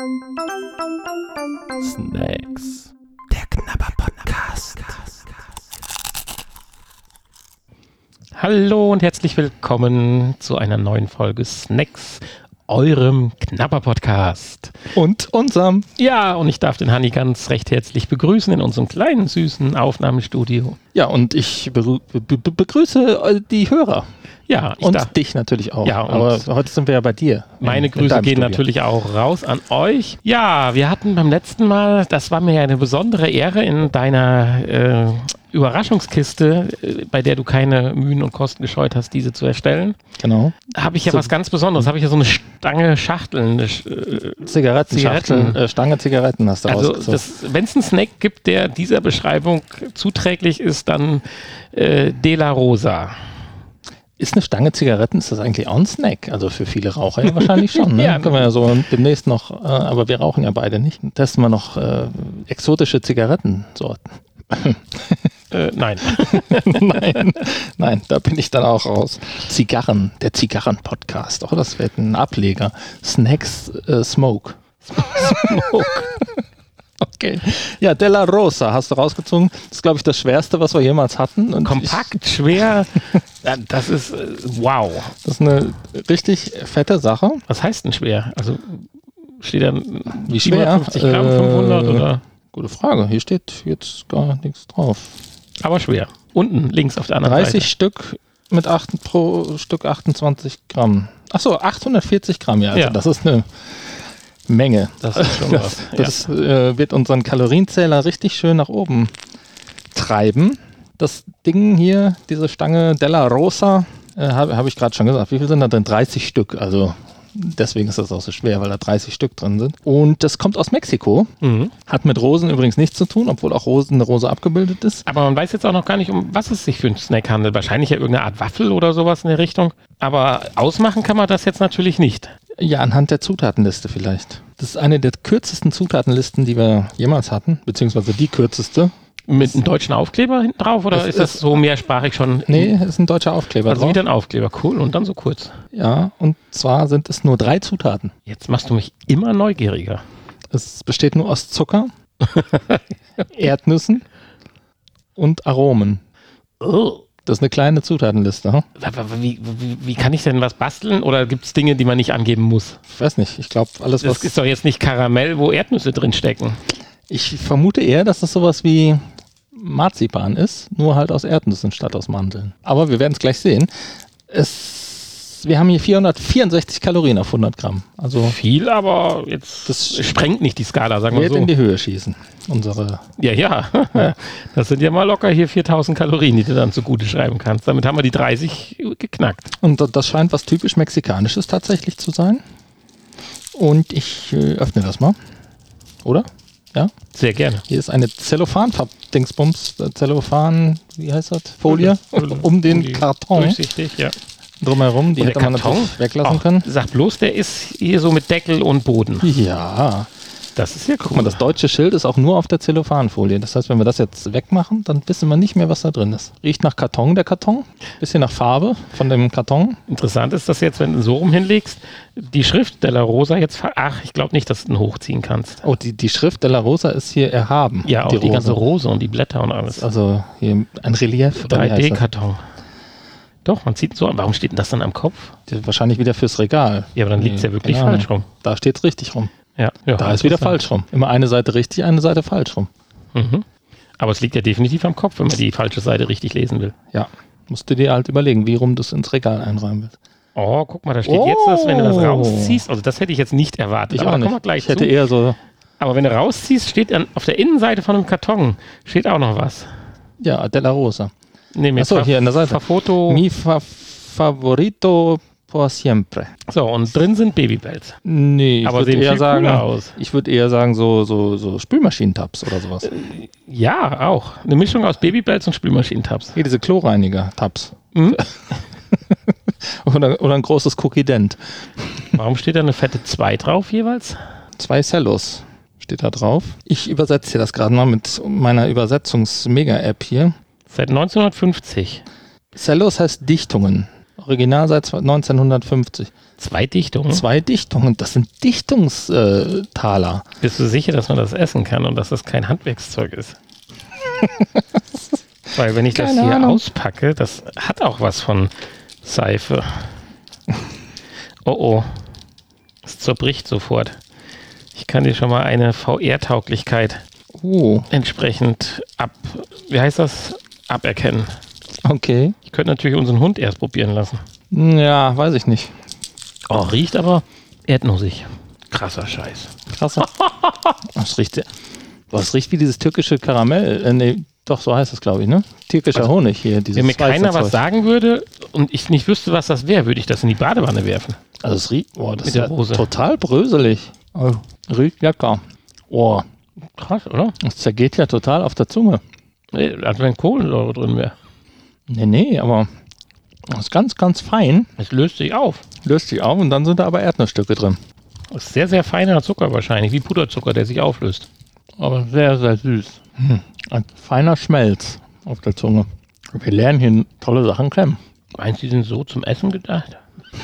Snacks. Der Knabber-Podcast. Hallo und herzlich willkommen zu einer neuen Folge Snacks, eurem Knabber-Podcast. Und unserem. Ja, und ich darf den Hanni ganz recht herzlich begrüßen in unserem kleinen, süßen Aufnahmestudio. Ja, und ich begrüße die Hörer. Ja, und dich natürlich auch. Ja, aber heute sind wir ja bei dir. Meine Grüße gehen natürlich auch raus an euch. Ja, wir hatten beim letzten Mal, das war mir ja eine besondere Ehre, in deiner Überraschungskiste, bei der du keine Mühen und Kosten gescheut hast, diese zu erstellen. Genau. Habe ich ja was ganz Besonderes. Habe ich ja so eine Stange Schachteln. Stange Zigaretten hast du also wenn es einen Snack gibt, der dieser Beschreibung zuträglich ist, dann De La Rosa. Ist eine Stange Zigaretten, ist das eigentlich auch ein Snack? Also für viele Raucher ja wahrscheinlich schon. Ne? Ja. Können wir ja so demnächst noch, aber wir rauchen ja beide nicht. Testen wir noch exotische Zigarettensorten. Nein. Nein, da bin ich dann auch raus. Zigarren, der Zigarren-Podcast. Oh, das wird ein Ableger. Snacks Smoke. Okay. Ja, De La Rosa hast du rausgezogen. Das ist, glaube ich, das Schwerste, was wir jemals hatten. Und kompakt, schwer. Das ist wow. Das ist eine richtig fette Sache. Was heißt denn schwer? Also steht da wie schwer? 50 Gramm, 500 oder? Gute Frage. Hier steht jetzt gar nichts drauf. Aber schwer. Unten links auf der anderen 30 Seite. Stück mit pro Stück 28 Gramm. Achso, 840 Gramm. Ja, also Ja. Das ist eine Menge. Das ist schon was. Das wird unseren Kalorienzähler richtig schön nach oben treiben. Das Ding hier, diese Stange De La Rosa, habe ich gerade schon gesagt. Wie viel sind da drin? 30 Stück. Also deswegen ist das auch so schwer, weil da 30 Stück drin sind. Und das kommt aus Mexiko. Mhm. Hat mit Rosen übrigens nichts zu tun, obwohl auch eine Rose abgebildet ist. Aber man weiß jetzt auch noch gar nicht, um was es sich für einen Snack handelt. Wahrscheinlich ja irgendeine Art Waffel oder sowas in der Richtung. Aber ausmachen kann man das jetzt natürlich nicht. Ja, anhand der Zutatenliste vielleicht. Das ist eine der kürzesten Zutatenlisten, die wir jemals hatten, beziehungsweise die kürzeste. Mit einem deutschen Aufkleber hinten drauf oder ist das so mehrsprachig schon? Nee, ist ein deutscher Aufkleber also drauf. wieder ein Aufkleber, cool. Und dann so kurz. Ja, und zwar sind es nur 3 Zutaten. Jetzt machst du mich immer neugieriger. Es besteht nur aus Zucker, Erdnüssen und Aromen. Oh. Das ist eine kleine Zutatenliste. Hm? Wie kann ich denn was basteln? Oder gibt es Dinge, die man nicht angeben muss? Ich weiß nicht, ich glaube alles, Das ist doch jetzt nicht Karamell, wo Erdnüsse drin stecken. Ich vermute eher, dass das sowas wie Marzipan ist, nur halt aus Erdnüssen statt aus Mandeln. Aber wir werden es gleich sehen. Wir haben hier 464 Kalorien auf 100 Gramm. Also viel, aber jetzt das sprengt nicht die Skala, sagen wir wird so. in die Höhe schießen. Ja. Das sind ja mal locker hier 4000 Kalorien, die du dann zugute schreiben kannst. Damit haben wir die 30 geknackt. Und das scheint was typisch Mexikanisches tatsächlich zu sein. Und ich öffne das mal. Oder? Ja? Sehr gerne. Hier ist eine wie heißt das? Folie um den Karton Durchsichtig, ja. drumherum. Die Und hätte der man Karton natürlich weglassen können. Sag bloß, der ist hier so mit Deckel und Boden. Ja. Das ist ja cool. Guck mal, das deutsche Schild ist auch nur auf der Zellophanfolie. Das heißt, wenn wir das jetzt wegmachen, dann wissen wir nicht mehr, was da drin ist. Riecht nach Karton, der Karton. Bisschen nach Farbe von dem Karton. Interessant ist das jetzt, wenn du so rum hinlegst, die Schrift De La Rosa jetzt, ich glaube nicht, dass du den hochziehen kannst. Oh, die Schrift De La Rosa ist hier erhaben. Ja, auch die ganze Rose und die Blätter und alles. Also hier ein Relief. 3D-Karton. Doch, man zieht so an. Warum steht denn das dann am Kopf? Wahrscheinlich wieder fürs Regal. Ja, aber dann liegt es ja wirklich falsch rum. Da steht es richtig rum. Ja, da ist wieder falsch rum. Immer eine Seite richtig, eine Seite falsch rum. Mhm. Aber es liegt ja definitiv am Kopf, wenn man die falsche Seite richtig lesen will. Ja, musst du dir halt überlegen, wie rum du es ins Regal einräumen willst. Oh, guck mal, da steht jetzt das, wenn du das rausziehst. Also das hätte ich jetzt nicht erwartet. Ich auch nicht. Gleich hätte eher so... Aber wenn du rausziehst, steht dann auf der Innenseite von einem Karton steht auch noch was. Ja, De La Rosa. Nee, achso, hier an der Seite. Foto. Mi favorito por siempre. So, und drin sind Babybells. Nee, aber sehen eher sagen, aus. Ich würde eher sagen, so Spülmaschinentabs oder sowas. Ja, auch. Eine Mischung aus Babybells und Spülmaschinentabs. Hier diese Chlorreiniger-Tabs. Mhm. oder ein großes Cookie-Dent. Warum steht da eine fette 2 drauf jeweils? 2 Cellos steht da drauf. Ich übersetze hier das gerade mal mit meiner Übersetzungs-Mega-App hier. Seit 1950. Cellos heißt Dichtungen. Original seit 1950. 2 Dichtungen? 2 Dichtungen, das sind Dichtungstaler. Bist du sicher, dass man das essen kann und dass das kein Handwerkszeug ist? Weil wenn ich das hier auspacke, das hat auch was von Seife. Oh. Es zerbricht sofort. Ich kann dir schon mal eine VR-Tauglichkeit entsprechend aberkennen. Okay. Ich könnte natürlich unseren Hund erst probieren lassen. Ja, weiß ich nicht. Oh, riecht aber erdnussig. Krasser Scheiß. Krasser. Das riecht wie dieses türkische Karamell. Nee, doch, so heißt es, glaube ich, ne? Türkischer Honig hier. Wenn mir keiner was sagen würde und ich nicht wüsste, was das wäre, würde ich das in die Badewanne werfen. Also es riecht, das ist ja total bröselig. Oh, riecht lecker. Oh. Krass, oder? Es zergeht ja total auf der Zunge. Nee, als wenn Kohlensäure drin wäre. Nee, aber das ist ganz, ganz fein. Es löst sich auf. Und dann sind da aber Erdnussstücke drin. Das ist sehr, sehr feiner Zucker wahrscheinlich, wie Puderzucker, der sich auflöst. Aber sehr, sehr süß. Ein feiner Schmelz auf der Zunge. Wir lernen hier tolle Sachen kennen. Meinst du, die sind so zum Essen gedacht?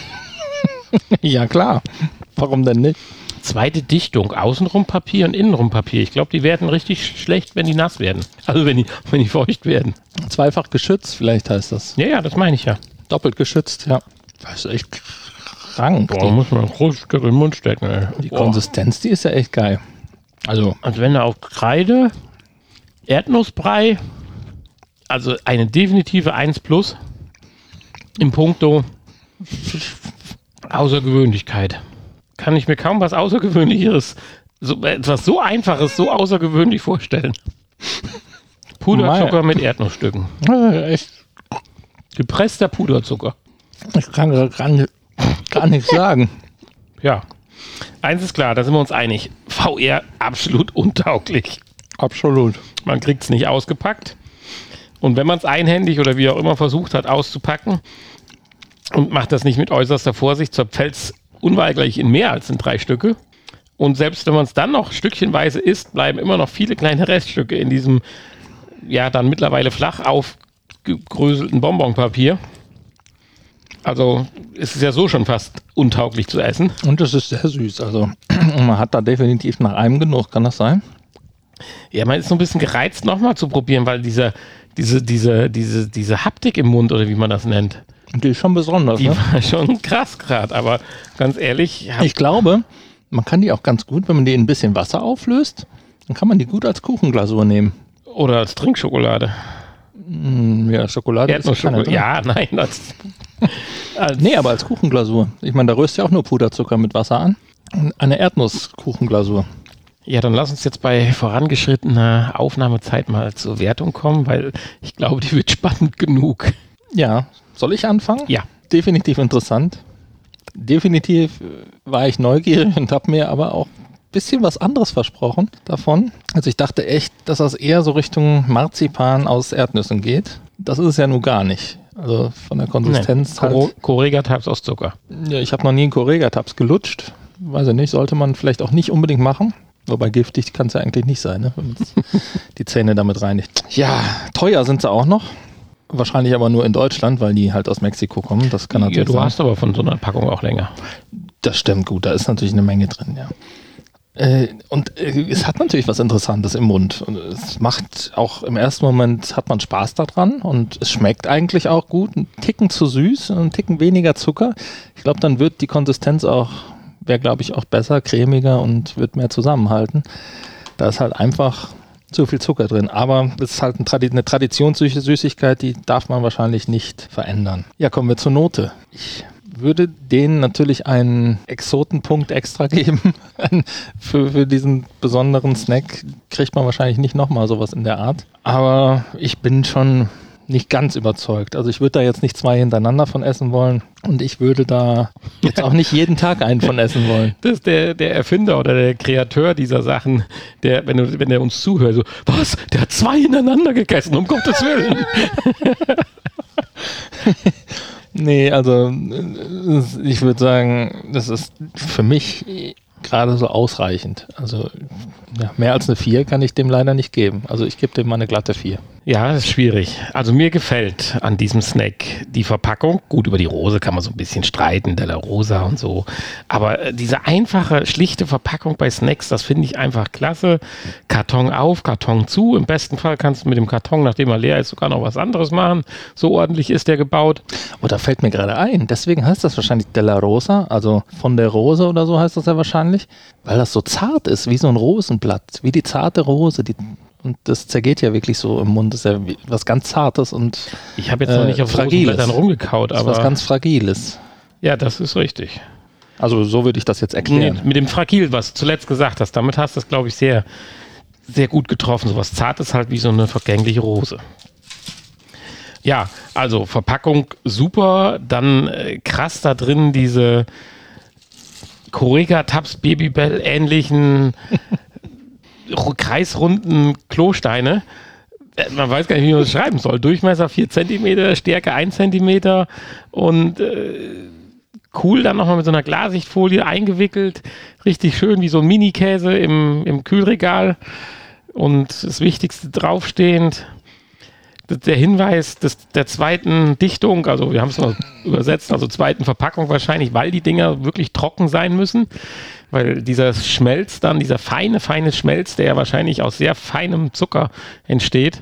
Ja, klar. Warum denn nicht? 2. Dichtung, außenrum Papier und innenrum Papier. Ich glaube, die werden richtig schlecht, wenn die nass werden. Also wenn die feucht werden. Zweifach geschützt, vielleicht heißt das. Ja, das meine ich ja. Doppelt geschützt, ja. Das ist echt krank. Boah, muss man ein großes Stück in den Mund stecken. Ey. Die Konsistenz, die ist ja echt geil. Also wenn da auch Kreide, Erdnussbrei, also eine definitive 1+ im Punkto Außergewöhnlichkeit. Kann ich mir kaum was Außergewöhnlicheres, etwas so Einfaches, so außergewöhnlich vorstellen. Puderzucker mit Erdnussstücken. Echt. Gepresster Puderzucker. Ich kann gar nichts sagen. Ja. Eins ist klar, da sind wir uns einig. VR absolut untauglich. Absolut. Man kriegt es nicht ausgepackt. Und wenn man es einhändig oder wie auch immer versucht hat auszupacken und macht das nicht mit äußerster Vorsicht, zerfällt es unweigerlich in mehr als in 3 Stücke. Und selbst wenn man es dann noch stückchenweise isst, bleiben immer noch viele kleine Reststücke in diesem, ja, dann mittlerweile flach aufgegröselten Bonbonpapier. Also es ist ja so schon fast untauglich zu essen. Und es ist sehr süß. Also man hat da definitiv nach einem genug, kann das sein? Ja, man ist so ein bisschen gereizt, nochmal zu probieren, weil diese Haptik im Mund oder wie man das nennt. Die ist schon besonders. Die war schon krass gerade, aber ganz ehrlich. Ich glaube, man kann die auch ganz gut, wenn man die in ein bisschen Wasser auflöst, dann kann man die gut als Kuchenglasur nehmen. Oder als Trinkschokolade. Ja, Schokolade ist Erdnusschokolade. Ja, nein. Nee, aber als Kuchenglasur. Ich meine, da rührst du ja auch nur Puderzucker mit Wasser an. Eine Erdnusskuchenglasur. Ja, dann lass uns jetzt bei vorangeschrittener Aufnahmezeit mal zur Wertung kommen, weil ich glaube, die wird spannend genug. Ja, soll ich anfangen? Ja. Definitiv interessant. Definitiv war ich neugierig und habe mir aber auch ein bisschen was anderes versprochen davon. Also ich dachte echt, dass das eher so Richtung Marzipan aus Erdnüssen geht. Das ist es ja nun gar nicht. Also von der Konsistenz halt. Correga-Tabs aus Zucker. Ja, ich habe noch nie einen Correga-Tabs gelutscht. Weiß ich nicht, sollte man vielleicht auch nicht unbedingt machen. Wobei giftig kann es ja eigentlich nicht sein, ne? Wenn man die Zähne damit reinigt. Ja, teuer sind sie auch noch. Wahrscheinlich aber nur in Deutschland, weil die halt aus Mexiko kommen. Das kann natürlich sein. Du hast aber von so einer Packung auch länger. Das stimmt, gut. Da ist natürlich eine Menge drin, ja. Und es hat natürlich was Interessantes im Mund. Und es macht auch im ersten Moment, hat man Spaß daran und es schmeckt eigentlich auch gut. Ein Ticken zu süß, ein Ticken weniger Zucker. Ich glaube, dann wird die Konsistenz auch, wäre glaube ich auch besser, cremiger und wird mehr zusammenhalten. Da ist halt einfach zu viel Zucker drin. Aber es ist halt eine Traditionssüßigkeit, die darf man wahrscheinlich nicht verändern. Ja, kommen wir zur Note. Ich würde denen natürlich einen Exotenpunkt extra geben. Für diesen besonderen Snack kriegt man wahrscheinlich nicht nochmal sowas in der Art. Aber ich bin schon nicht ganz überzeugt. Also ich würde da jetzt nicht 2 hintereinander von essen wollen und ich würde da jetzt auch nicht jeden Tag einen von essen wollen. Das ist der Erfinder oder der Kreateur dieser Sachen, der, wenn er uns zuhört, so, was? Der hat 2 hintereinander gegessen, um Gottes Willen. Nee, also ich würde sagen, das ist für mich gerade so ausreichend. Also Ja, mehr als eine 4 kann ich dem leider nicht geben. Also ich gebe dem mal eine glatte 4. Ja, das ist schwierig. Also mir gefällt an diesem Snack die Verpackung. Gut, über die Rose kann man so ein bisschen streiten, Della Rosa und so. Aber diese einfache, schlichte Verpackung bei Snacks, das finde ich einfach klasse. Karton auf, Karton zu. Im besten Fall kannst du mit dem Karton, nachdem er leer ist, sogar noch was anderes machen. So ordentlich ist der gebaut. Oh, da fällt mir gerade ein. Deswegen heißt das wahrscheinlich Della Rosa, also von der Rose oder so heißt das ja wahrscheinlich. Weil das so zart ist, wie so ein Rosenblatt. Wie die zarte Rose, und das zergeht ja wirklich so im Mund. Das ist ja was ganz Zartes und ich habe jetzt noch nicht auf Rosenblättern rumgekaut, aber was ganz Fragiles. Ja, das ist richtig. Also so würde ich das jetzt erklären. Mit dem Fragil, was du zuletzt gesagt hast, damit hast du es, glaube ich, sehr, sehr gut getroffen. So was Zartes halt wie so eine vergängliche Rose. Ja, also Verpackung super, dann krass da drin diese Corega Tabs Babybel ähnlichen kreisrunden Klosteine. Man weiß gar nicht, wie man das schreiben soll. Durchmesser 4 cm, Stärke 1 cm und cool dann nochmal mit so einer Glassichtfolie eingewickelt. Richtig schön, wie so ein Mini-Käse im Kühlregal und das Wichtigste draufstehend. Der Hinweis der zweiten Dichtung, also wir haben es mal übersetzt, also zweiten Verpackung wahrscheinlich, weil die Dinger wirklich trocken sein müssen, weil dieser Schmelz dann, dieser feine Schmelz, der ja wahrscheinlich aus sehr feinem Zucker entsteht,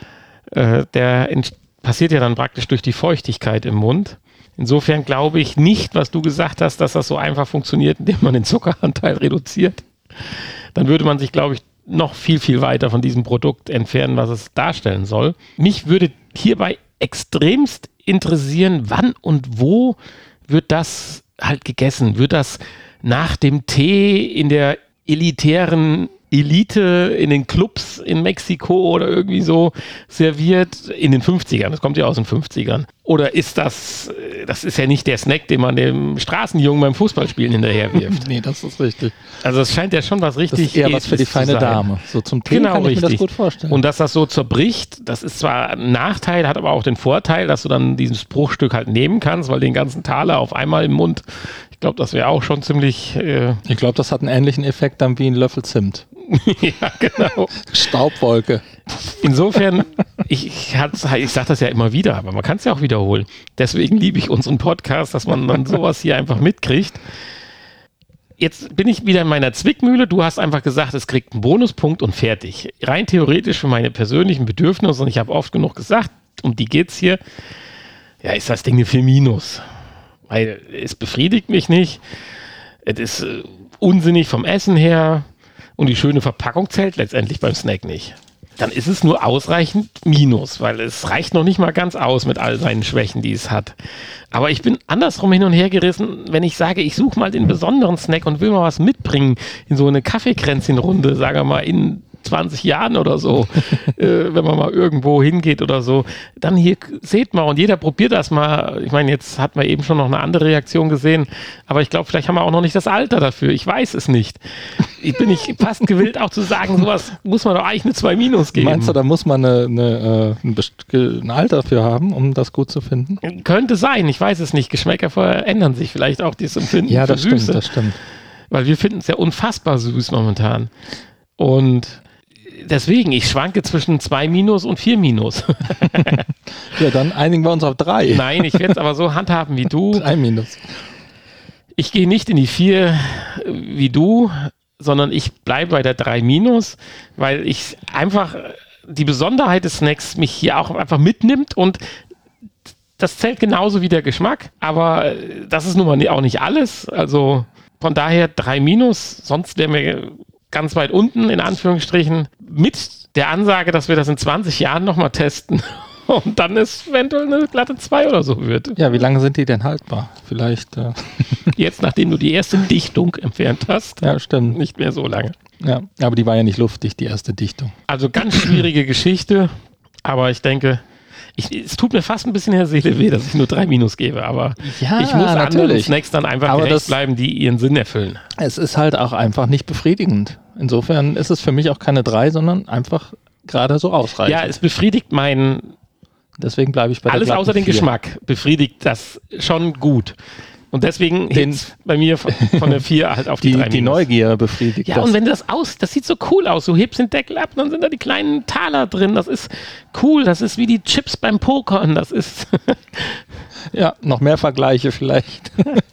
passiert ja dann praktisch durch die Feuchtigkeit im Mund. Insofern glaube ich nicht, was du gesagt hast, dass das so einfach funktioniert, indem man den Zuckeranteil reduziert. Dann würde man sich, glaube ich, noch viel, viel weiter von diesem Produkt entfernen, was es darstellen soll. Mich würde hierbei extremst interessieren, wann und wo wird das halt gegessen? Wird das nach dem Tee in der elitären Elite in den Clubs in Mexiko oder irgendwie so serviert in den 50ern? Das kommt ja aus den 50ern. Oder ist das ist ja nicht der Snack, den man dem Straßenjungen beim Fußballspielen hinterher wirft. Nee, das ist richtig. Also es scheint ja schon was richtig... Das ist eher was für die feine Dame. So zum Tee kann ich mir das gut vorstellen. Und dass das so zerbricht, das ist zwar ein Nachteil, hat aber auch den Vorteil, dass du dann dieses Bruchstück halt nehmen kannst, weil den ganzen Taler auf einmal im Mund, ich glaube, das wäre auch schon ziemlich... Ich glaube, das hat einen ähnlichen Effekt dann wie ein Löffel Zimt. Ja, genau. Staubwolke. Insofern, ich sage das ja immer wieder, aber man kann es ja auch wiederholen. Deswegen liebe ich unseren Podcast, dass man dann sowas hier einfach mitkriegt. Jetzt bin ich wieder in meiner Zwickmühle. Du hast einfach gesagt, es kriegt einen Bonuspunkt und fertig. Rein theoretisch für meine persönlichen Bedürfnisse, und ich habe oft genug gesagt, um die geht's hier, ja, ist das Ding eine 4-. Weil es befriedigt mich nicht. Es ist unsinnig vom Essen her. Und die schöne Verpackung zählt letztendlich beim Snack nicht. Dann ist es nur ausreichend Minus, weil es reicht noch nicht mal ganz aus mit all seinen Schwächen, die es hat. Aber ich bin andersrum hin und her gerissen, wenn ich sage, ich suche mal den besonderen Snack und will mal was mitbringen in so eine Kaffeekränzchenrunde, sagen wir mal in 20 Jahren oder so, wenn man mal irgendwo hingeht oder so, dann hier, seht mal, und jeder probiert das mal. Ich meine, jetzt hat man eben schon noch eine andere Reaktion gesehen, aber ich glaube, vielleicht haben wir auch noch nicht das Alter dafür. Ich weiß es nicht. Ich bin nicht fast gewillt, auch zu sagen, sowas muss man doch eigentlich eine 2- geben. Meinst du, da muss man ein Alter für haben, um das gut zu finden? Könnte sein, ich weiß es nicht. Geschmäcker verändern sich vielleicht auch, dieses Empfinden ja, für Süße. Das stimmt. Weil wir finden es ja unfassbar süß momentan. Und deswegen, ich schwanke zwischen 2- und 4-. Ja, dann einigen wir uns auf 3. Nein, ich werde es aber so handhaben wie du. 3-. Ich gehe nicht in die 4 wie du, sondern ich bleibe bei der 3-, weil ich einfach die Besonderheit des Snacks mich hier auch einfach mitnimmt und das zählt genauso wie der Geschmack, aber das ist nun mal auch nicht alles. Also von daher 3-, sonst wären wir ganz weit unten, in Anführungsstrichen, mit der Ansage, dass wir das in 20 Jahren nochmal testen und dann es eventuell eine glatte 2 oder so wird. Ja, wie lange sind die denn haltbar? Vielleicht. Jetzt, nachdem du die erste Dichtung entfernt hast. Ja, stimmt. Nicht mehr so lange. Ja, aber die war ja nicht luftig, die erste Dichtung. Also ganz schwierige Geschichte, aber ich denke, es tut mir fast ein bisschen in der Seele weh, dass ich nur 3- gebe, aber ja, ich muss anderen Snacks dann einfach aber gerecht bleiben, die ihren Sinn erfüllen. Es ist halt auch einfach nicht befriedigend. Insofern ist es für mich auch keine 3, sondern einfach gerade so ausreichend. Ja, es befriedigt Deswegen bleibe ich bei der alles außer den 4. Geschmack befriedigt das schon gut. Und deswegen bei mir von der 4 halt auf die 3 Die Neugier befriedigt. Ja, und wenn das sieht so cool aus. Du hebst den Deckel ab, dann sind da die kleinen Taler drin. Das ist cool. Das ist wie die Chips beim Pokern. Das ist... Ja, noch mehr Vergleiche vielleicht.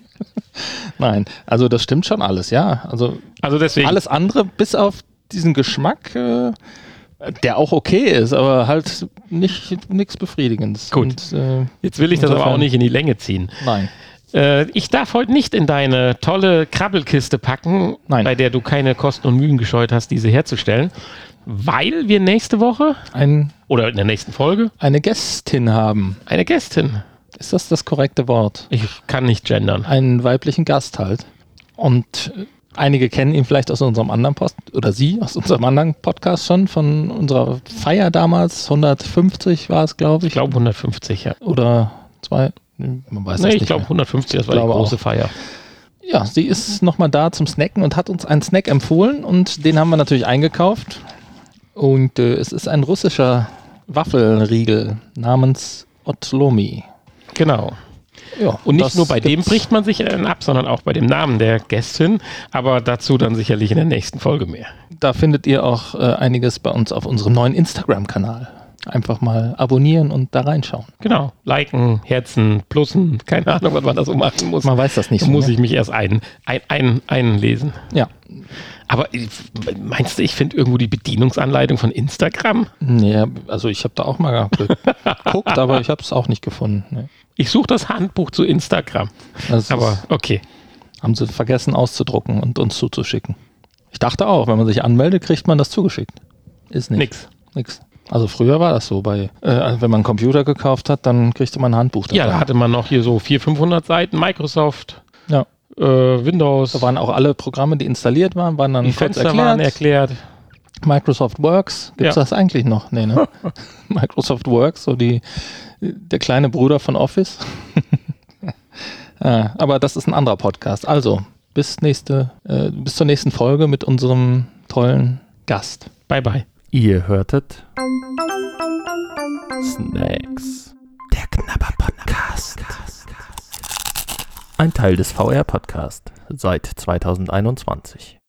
Nein, also das stimmt schon alles, ja. Also deswegen. Alles andere, bis auf diesen Geschmack, der auch okay ist, aber halt nichts Befriedigendes. Gut, jetzt will ich das aber auch nicht in die Länge ziehen. Nein. Ich darf heute nicht in deine tolle Krabbelkiste packen, bei der du keine Kosten und Mühen gescheut hast, diese herzustellen, weil wir nächste Woche oder in der nächsten Folge eine Gästin haben. Eine Gästin. Ist das korrekte Wort? Ich kann nicht gendern. Einen weiblichen Gast halt. Und einige kennen ihn vielleicht aus unserem anderen sie aus unserem anderen Podcast schon, von unserer Feier damals. 150 war es, glaube ich. Ich glaube 150, ja. Oder 2, man weiß es nicht. Ich glaube 150, das war die große Feier. Ja, sie ist nochmal da zum Snacken und hat uns einen Snack empfohlen und den haben wir natürlich eingekauft. Und es ist ein russischer Waffelriegel namens Otlomi. Genau. Ja, und nicht nur bei dem bricht man sich ab, sondern auch bei dem Namen der Gästin, aber dazu dann sicherlich in der nächsten Folge mehr. Da findet ihr auch einiges bei uns auf unserem neuen Instagram-Kanal. Einfach mal abonnieren und da reinschauen. Genau, liken, Herzen, Plussen, keine Ahnung, was man da so machen muss. Man weiß das nicht so. Muss ich mich erst einlesen. Ja. Aber meinst du, ich finde irgendwo die Bedienungsanleitung von Instagram? Nee, also ich habe da auch mal geguckt, aber ich habe es auch nicht gefunden. Nee. Ich suche das Handbuch zu Instagram. Aber okay. Haben sie vergessen auszudrucken und uns zuzuschicken. Ich dachte auch, wenn man sich anmeldet, kriegt man das zugeschickt. Ist nicht. Nix. Also früher war das so, wenn man einen Computer gekauft hat, dann kriegte man ein Handbuch dabei. Ja, da hatte man noch hier so 400-500 Seiten, Microsoft, ja. Windows. Da waren auch alle Programme, die installiert waren dann die Fenster waren erklärt. Microsoft Works, gibt es das eigentlich noch? Nee, ne? Microsoft Works, so der kleine Bruder von Office. Aber das ist ein anderer Podcast. Also, bis zur nächsten Folge mit unserem tollen Gast. Bye, bye. Ihr hörtet Snacks. Der Knabber-Podcast. Ein Teil des VR-Podcast seit 2021.